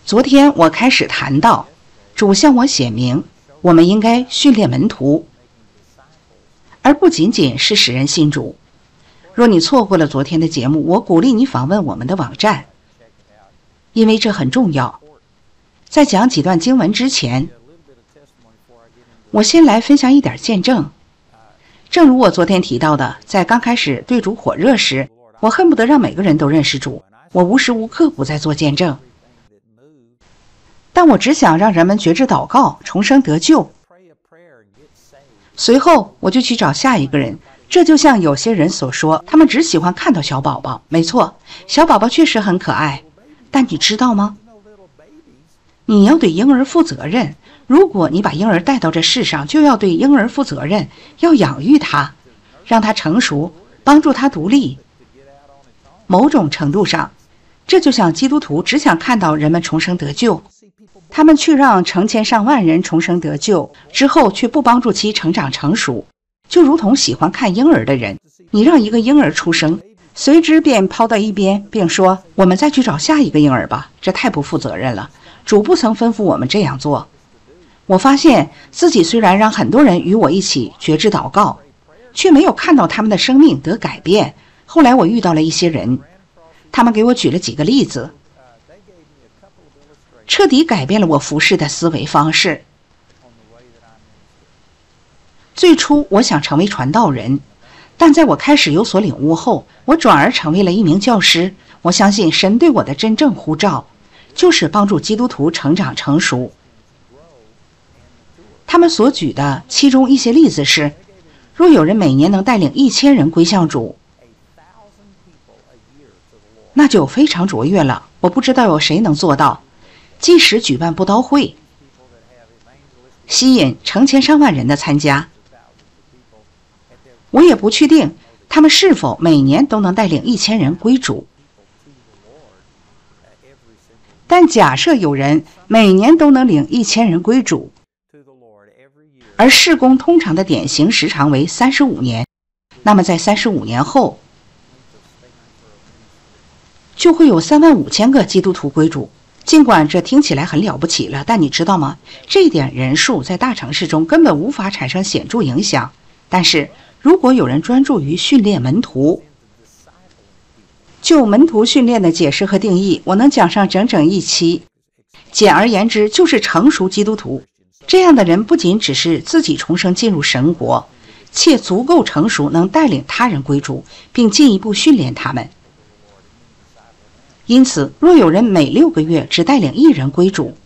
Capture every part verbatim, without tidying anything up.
昨天我开始谈到，主向我显明，我们应该训练门徒，而不仅仅是使人信主。若你错过了昨天的节目，我鼓励你访问我们的网站，因为这很重要。在讲几段经文之前，我先来分享一点见证。正如我昨天提到的，在刚开始对主火热时，我恨不得让每个人都认识主，我无时无刻不在做见证。但我只想让人们觉知祷告，重生得救。随后我就去找下一个人。这就像有些人所说，他们只喜欢看到小宝宝。没错，小宝宝确实很可爱，但你知道吗？你要对婴儿负责任。如果你把婴儿带到这世上，就要对婴儿负责任，要养育他，让他成熟，帮助他独立。某种程度上，这就像基督徒只想看到人们重生得救，他们去让成千上万人重生得救之后，却不帮助其成长成熟，就如同喜欢看婴儿的人，你让一个婴儿出生，随之便抛到一边，并说我们再去找下一个婴儿吧，这太不负责任了。主不曾吩咐我们这样做。我发现自己虽然让很多人与我一起觉知祷告，却没有看到他们的生命得改变。后来我遇到了一些人，他们给我举了几个例子，彻底改变了我服侍的思维方式。最初我想成为传道人，但在我开始有所领悟后，我转而成为了一名教师。我相信神对我的真正呼召，就是帮助基督徒成长成熟。他们所举的其中一些例子是，若有人每年能带领一千人归向主，那就非常卓越了。我不知道有谁能做到，即使举办布道会，吸引成千上万人的参加。我也不确定他们是否每年都能带领一千人归主，但假设有人每年都能领一千人归主，而事工通常的典型时长为三十五年，那么在三十五年后，就会有三万五千个基督徒归主。尽管这听起来很了不起了，但你知道吗？这一点人数在大城市中根本无法产生显著影响。但是如果有人专注于训练门徒，就门徒训练的解释和定义，我能讲上整整一期。简而言之，就是成熟基督徒。这样的人不仅只是自己重生进入神国，且足够成熟，能带领他人归主，并进一步训练他们。因此，若有人每六个月只带领一人归主，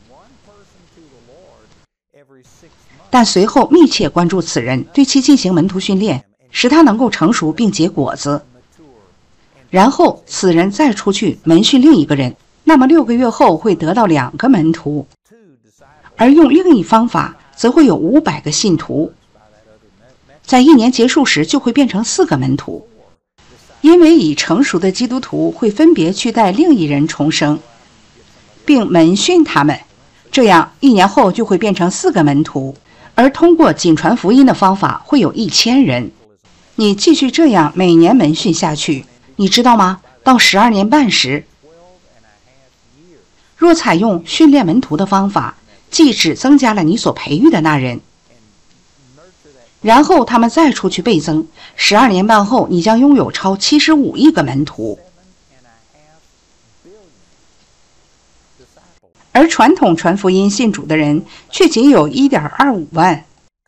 但随后密切关注此人，对其进行门徒训练，使他能够成熟并结果子，然后此人再出去门训另一个人，那么六个月后会得到两个门徒，而用另一方法则会有五百个信徒，在一年结束时就会变成四个门徒。因为已成熟的基督徒会分别去带另一人重生，并门训他们，这样一年后就会变成四个门徒，而通过仅传福音的方法会有一千人。你继续这样每年门训下去，你知道吗？到十二年半时，若采用训练门徒的方法，即只增加了你所培育的那人，然后他们再出去倍增，十二年半后，你将拥有超七十五亿个门徒。而传统传福音信主的人却仅有 一点二五万。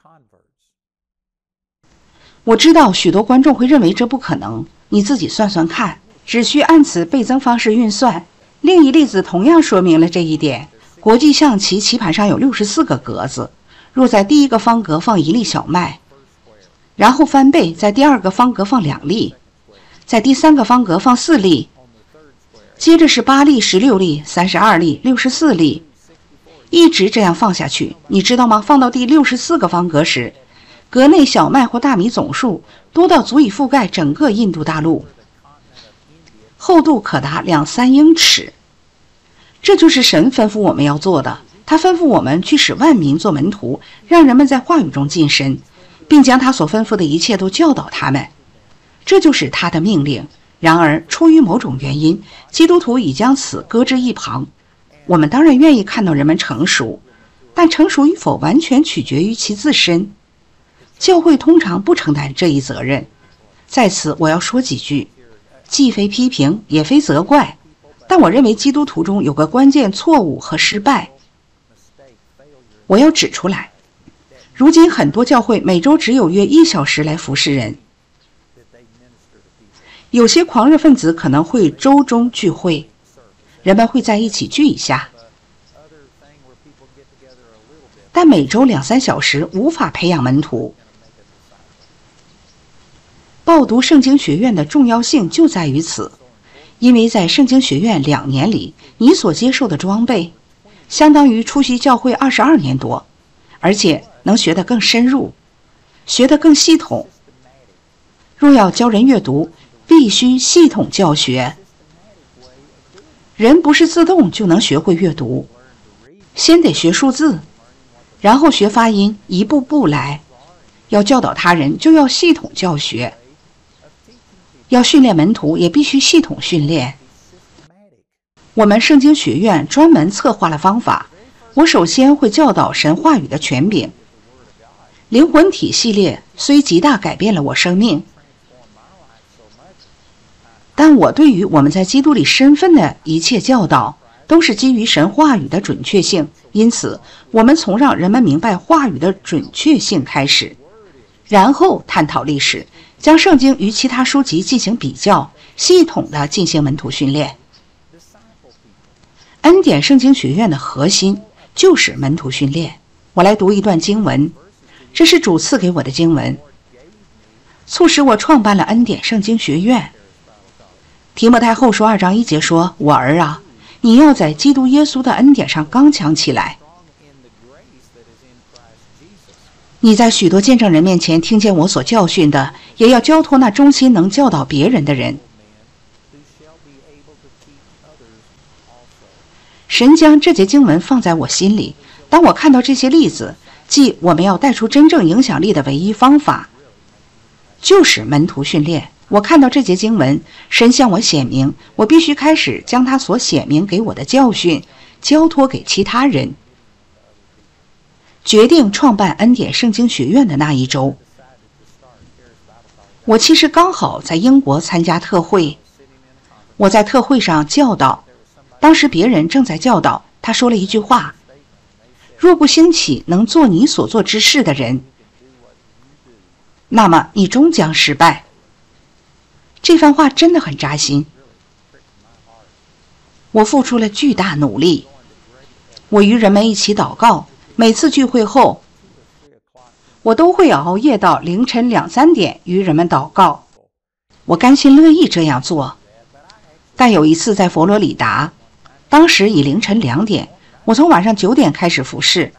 我知道许多观众会认为这不可能，你自己算算看，只需按此倍增方式运算。另一例子同样说明了这一点。国际象棋棋盘上有六十四个格子，若在第一个方格放一粒小麦，然后翻倍，在第二个方格放两粒，在第三个方格放四粒，接着是八粒、十六粒、三十二粒、六十四粒，一直这样放下去。你知道吗？放到第六十四个方格时，格内小麦或大米总数多到足以覆盖整个印度大陆，厚度可达两三英尺。这就是神吩咐我们要做的。他吩咐我们去使万民做门徒，让人们在话语中晋升，并将他所吩咐的一切都教导他们。这就是他的命令。然而出于某种原因，基督徒已将此搁置一旁， 我们当然愿意看到人们成熟，但成熟与否完全取决于其自身。教会通常不承担这一责任。在此我要说几句，既非批评也非责怪，但我认为基督徒中有个关键错误和失败，我要指出来。如今很多教会每周只有约一小时来服侍人，有些狂热分子可能会周中聚会，人们会在一起聚一下，但每周两三小时无法培养门徒。报读圣经学院的重要性就在于此，因为在圣经学院两年里，你所接受的装备相当于出席教会二十二年多，而且能学得更深入，学得更系统。若要教人阅读，必须系统教学。人不是自动就能学会阅读，先得学数字，然后学发音，一步步来。要教导他人，就要系统教学。要训练门徒，也必须系统训练。我们圣经学院专门策划了方法，我首先会教导神话语的权柄。灵魂体系列虽极大改变了我生命，但我对于我们在基督里身份的一切教导都是基于神话语的准确性，因此我们从让人们明白话语的准确性开始，然后探讨历史，将圣经与其他书籍进行比较，系统地进行门徒训练。恩典圣经学院的核心就是门徒训练。我来读一段经文，这是主赐给我的经文，促使我创办了恩典圣经学院。提摩太后书二章一节说：我儿啊，你要在基督耶稣的恩典上刚强起来。你在许多见证人面前听见我所教训的，也要交托那忠心能教导别人的人。神将这节经文放在我心里，当我看到这些例子，即我们要带出真正影响力的唯一方法就是门徒训练。我看到这节经文，神向我显明，我必须开始将他所显明给我的教训交托给其他人。决定创办恩典圣经学院的那一周，我其实刚好在英国参加特会。我在特会上教导，当时别人正在教导，他说了一句话：若不兴起能做你所做之事的人，那么你终将失败。这番话真的很扎心。我付出了巨大努力，我与人们一起祷告，每次聚会后我都会熬夜到凌晨两三点与人们祷告，我甘心乐意这样做。但有一次在佛罗里达，当时已凌晨两点，我从晚上九点开始服侍，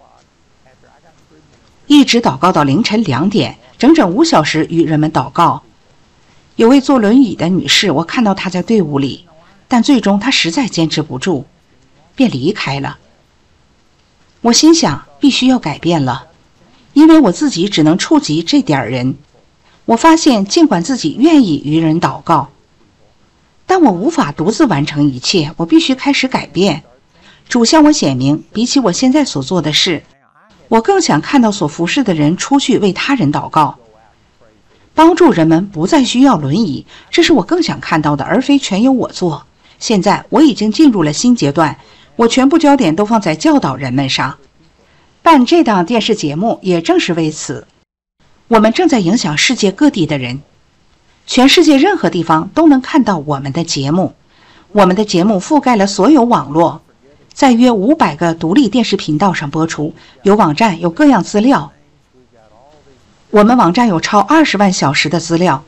一直祷告到凌晨两点，整整五小时与人们祷告。有位坐轮椅的女士，我看到她在队伍里，但最终她实在坚持不住，便离开了。我心想必须要改变了，因为我自己只能触及这点人。我发现尽管自己愿意与人祷告，但我无法独自完成一切，我必须开始改变。主向我显明，比起我现在所做的事，我更想看到所服侍的人出去为他人祷告，帮助人们不再需要轮椅，这是我更想看到的，而非全由我做。现在我已经进入了新阶段，我全部焦点都放在教导人们上。办这档电视节目也正是为此，我们正在影响世界各地的人，全世界任何地方都能看到我们的节目。我们的节目覆盖了所有网络，在约五百个独立电视频道上播出，有网站，有各样资料。我们网站有超二十万小时的资料，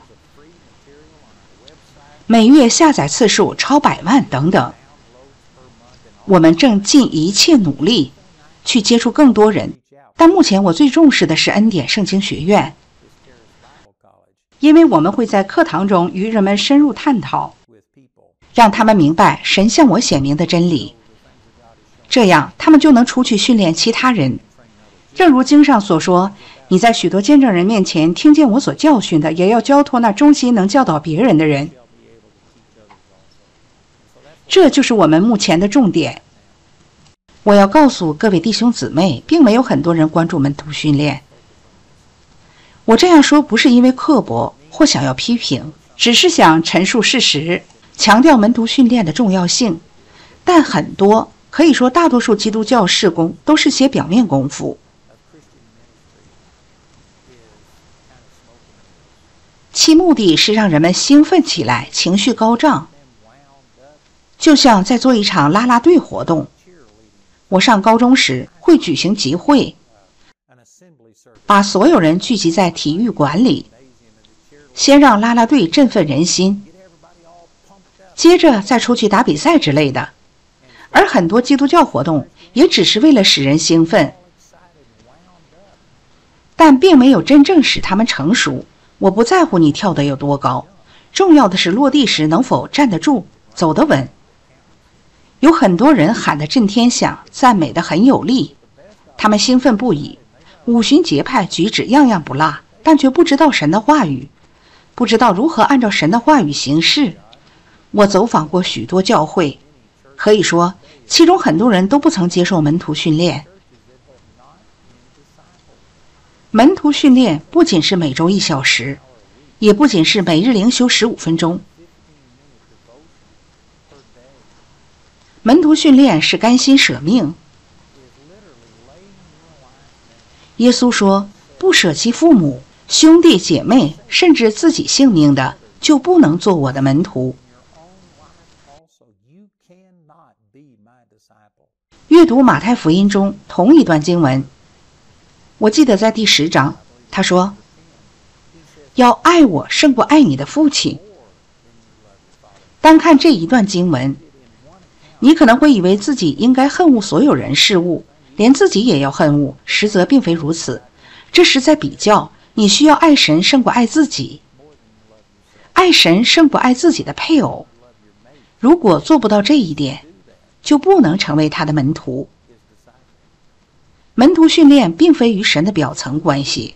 每月下载次数超百万等等。我们正尽一切努力去接触更多人，但目前我最重视的是恩典圣经学院，因为我们会在课堂中与人们深入探讨，让他们明白神向我显明的真理，这样他们就能出去训练其他人。正如经上所说，你在许多见证人面前听见我所教训的，也要交托那忠心能教导别人的人。这就是我们目前的重点。 我要告诉各位弟兄姊妹，并没有很多人关注门徒训练。我这样说不是因为刻薄或想要批评，只是想陈述事实，强调门徒训练的重要性。但很多，可以说大多数基督教事工都是些表面功夫，其目的是让人们兴奋起来，情绪高涨，就像在做一场啦啦队活动。我上高中时会举行集会，把所有人聚集在体育馆里，先让啦啦队振奋人心，接着再出去打比赛之类的。而很多基督教活动也只是为了使人兴奋，但并没有真正使他们成熟。我不在乎你跳得有多高，重要的是落地时能否站得住，走得稳。有很多人喊得震天响，赞美得很有力，他们兴奋不已，五旬节派举止样样不落，但却不知道神的话语，不知道如何按照神的话语行事。我走访过许多教会，可以说其中很多人都不曾接受门徒训练。门徒训练不仅是每周一小时，也不仅是每日灵修十五分钟。门徒训练是甘心舍命。耶稣说，不舍弃父母、兄弟姐妹，甚至自己性命的，就不能做我的门徒。阅读马太福音中同一段经文，我记得在第十章，他说要爱我胜过爱你的父亲。单看这一段经文，你可能会以为自己应该恨恶所有人事物，连自己也要恨恶，实则并非如此。这是在比较，你需要爱神胜过爱自己，爱神胜过爱自己的配偶。如果做不到这一点，就不能成为他的门徒。门徒训练并非与神的表层关系，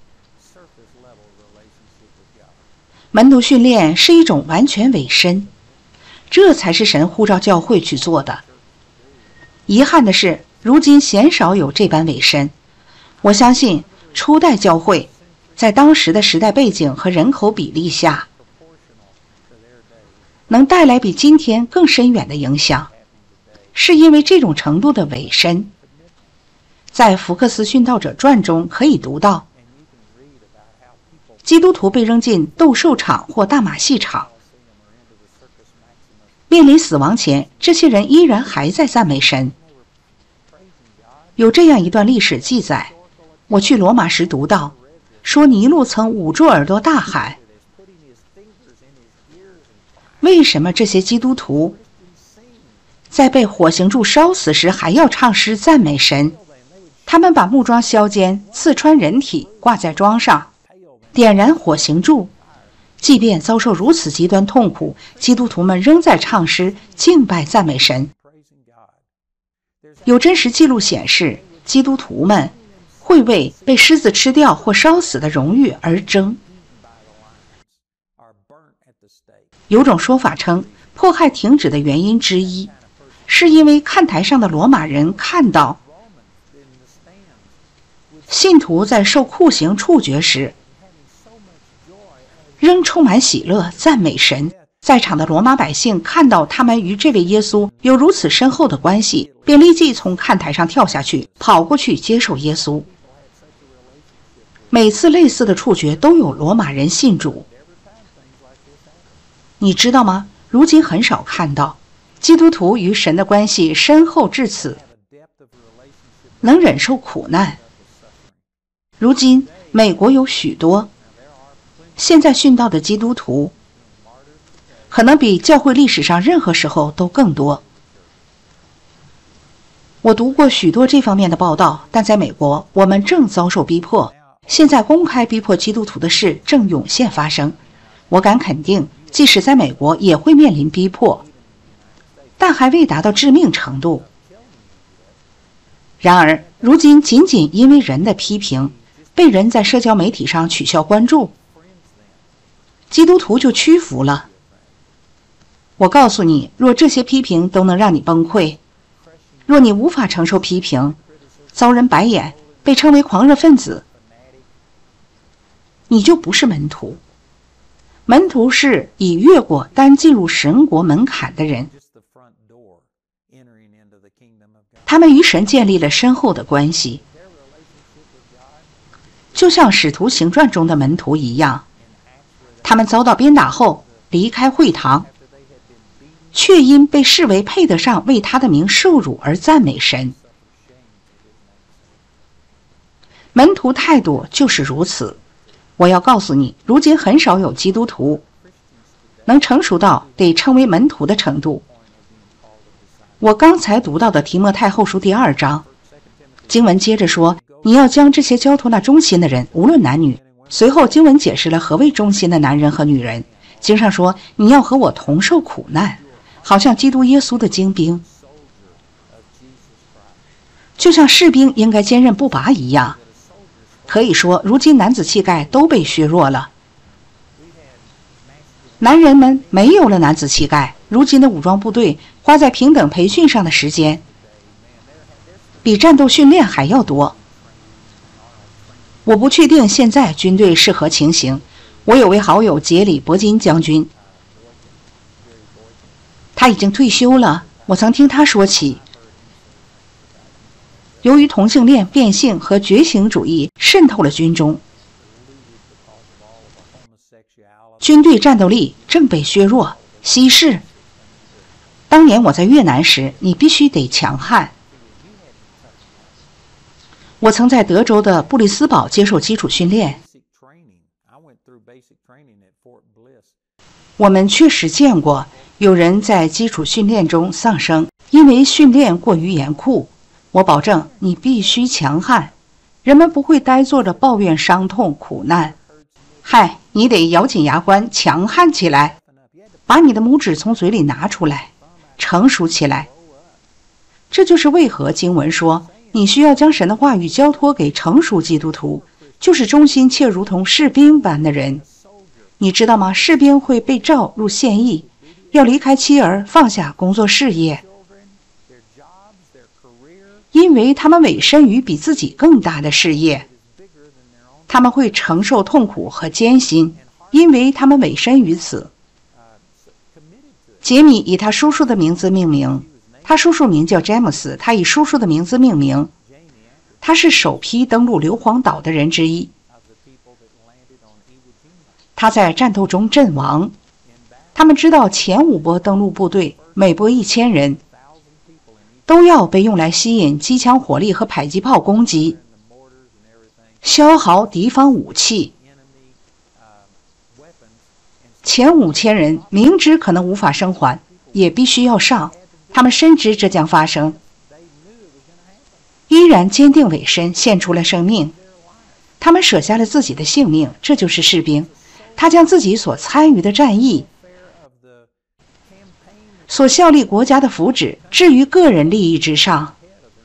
门徒训练是一种完全委身，这才是神呼召教会去做的。遗憾的是，如今鲜少有这般委身。我相信初代教会在当时的时代背景和人口比例下，能带来比今天更深远的影响，是因为这种程度的委身。在福克斯殉道者传中可以读到，基督徒被扔进斗兽场或大马戏场，面临死亡前，这些人依然还在赞美神。有这样一段历史记载，我去罗马时读到，说尼禄曾捂住耳朵大喊，为什么这些基督徒在被火刑柱烧死时还要唱诗赞美神？他们把木桩削尖，刺穿人体，挂在桩上，点燃火刑柱。即便遭受如此极端痛苦，基督徒们仍在唱诗敬拜赞美神。有真实记录显示，基督徒们会为被狮子吃掉或烧死的荣誉而争。有种说法称，迫害停止的原因之一是因为看台上的罗马人看到信徒在受酷刑处决时仍充满喜乐赞美神。在场的罗马百姓看到他们与这位耶稣有如此深厚的关系，便立即从看台上跳下去，跑过去接受耶稣。每次类似的处决都有罗马人信主。你知道吗？如今很少看到基督徒与神的关系深厚至此，能忍受苦难。如今美国有许多现在殉道的基督徒，可能比教会历史上任何时候都更多。我读过许多这方面的报道，但在美国我们正遭受逼迫，现在公开逼迫基督徒的事正涌现发生。我敢肯定，即使在美国也会面临逼迫，但还未达到致命程度。然而如今仅仅因为人的批评，被人在社交媒体上取消关注，基督徒就屈服了。我告诉你，若这些批评都能让你崩溃， 若你无法承受批评，遭人白眼，被称为狂热分子，你就不是门徒。门徒是已越过单进入神国门槛的人，他们与神建立了深厚的关系，就像使徒行传中的门徒一样。他们遭到鞭打后离开会堂，却因被视为配得上为他的名受辱而赞美神。门徒态度就是如此。我要告诉你，如今很少有基督徒能成熟到得称为门徒的程度。我刚才读到的提摩太后书第二章经文接着说，你要将这些交托那忠心的人，无论男女。随后经文解释了何为忠心的男人和女人。经上说，你要和我同受苦难，好像基督耶稣的精兵，就像士兵应该坚韧不拔一样。可以说，如今男子气概都被削弱了，男人们没有了男子气概。如今的武装部队花在平等培训上的时间比战斗训练还要多。我不确定现在军队是何情形。我有位好友杰里·伯金将军，他已经退休了。我曾听他说起，由于同性恋、变性和觉醒主义渗透了军中，军队战斗力正被削弱、稀释。当年我在越南时，你必须得强悍。我曾在德州的布里斯堡接受基础训练，我们确实见过有人在基础训练中丧生，因为训练过于严酷。我保证你必须强悍，人们不会呆坐着抱怨伤痛苦难。嗨，你得咬紧牙关，强悍起来，把你的拇指从嘴里拿出来，成熟起来。这就是为何经文说你需要将神的话语交托给成熟基督徒，就是忠心且如同士兵般的人。你知道吗？士兵会被召入现役，要离开妻儿，放下工作事业，因为他们委身于比自己更大的事业。他们会承受痛苦和艰辛，因为他们委身于此。杰米以他叔叔的名字命名，他叔叔名叫詹姆斯，他以叔叔的名字命名。他是首批登陆硫磺岛的人之一。他在战斗中阵亡。他们知道前五波登陆部队每波一千人，都要被用来吸引机枪火力和迫击炮攻击，消耗敌方武器。前五千人明知可能无法生还，也必须要上。他们深知这将发生，依然坚定委身，献出了生命。他们舍下了自己的性命，这就是士兵。他将自己所参与的战役、所效力国家的福祉置于个人利益之上。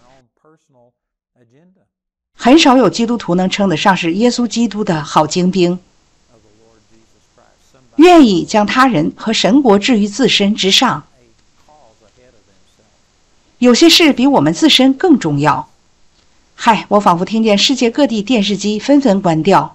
很少有基督徒能称得上是耶稣基督的好精兵，愿意将他人和神国置于自身之上。有些事比我们自身更重要。嗨，我仿佛听见世界各地电视机纷纷关掉，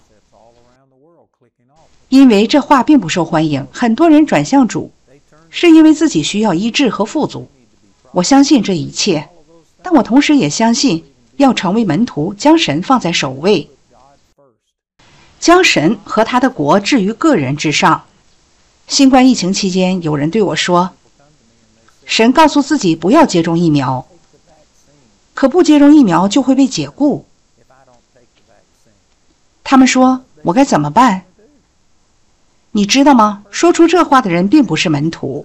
因为这话并不受欢迎。很多人转向主，是因为自己需要医治和富足。我相信这一切，但我同时也相信要成为门徒，将神放在首位，将神和他的国置于个人之上。新冠疫情期间，有人对我说，神告诉自己不要接种疫苗，可不接种疫苗就会被解雇。他们说，我该怎么办？你知道吗？说出这话的人并不是门徒，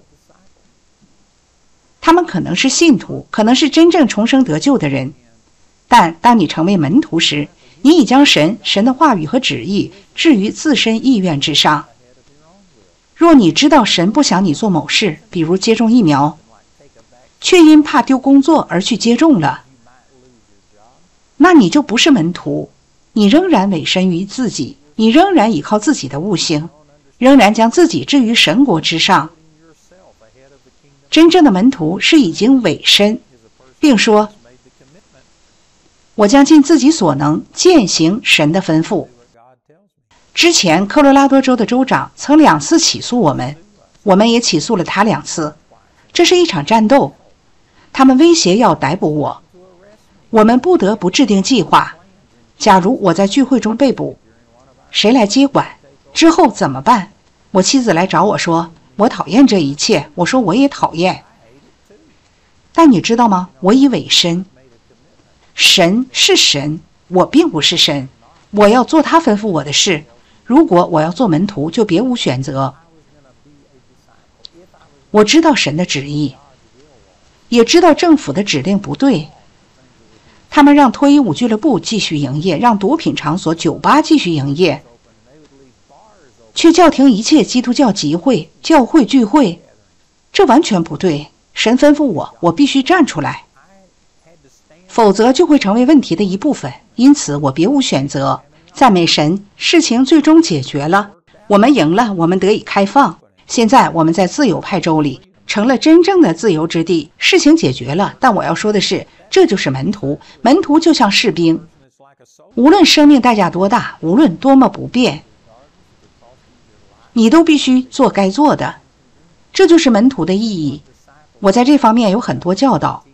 他们可能是信徒，可能是真正重生得救的人。但当你成为门徒时，你已将神、神的话语和旨意置于自身意愿之上。若你知道神不想你做某事，比如接种疫苗，却因怕丢工作而去接种了，那你就不是门徒。你仍然委身于自己，你仍然依靠自己的悟性，仍然将自己置于神国之上。真正的门徒是已经委身， 并说：我将尽自己所能践行神的吩咐。之前科罗拉多州的州长曾两次起诉我们，我们也起诉了他两次。这是一场战斗，他们威胁要逮捕我，我们不得不制定计划。假如我在聚会中被捕，谁来接管？之后怎么办？我妻子来找我说，我讨厌这一切。我说我也讨厌。但你知道吗？我已委身。神是神，我并不是神。我要做他吩咐我的事。如果我要做门徒，就别无选择。我知道神的旨意，也知道政府的指令不对。他们让脱衣舞俱乐部继续营业，让毒品场所、酒吧继续营业，却叫停一切基督教集会、教会聚会，这完全不对。神吩咐我，我必须站出来，否则就会成为问题的一部分。因此，我别无选择。赞美神，事情最终解决了，我们赢了，我们得以开放。现在我们在自由派州里成了真正的自由之地，事情解决了。但我要说的是，这就是门徒，门徒就像士兵，无论生命代价多大，无论多么不便，你都必须做该做的。这就是门徒的意义。我在这方面有很多教导，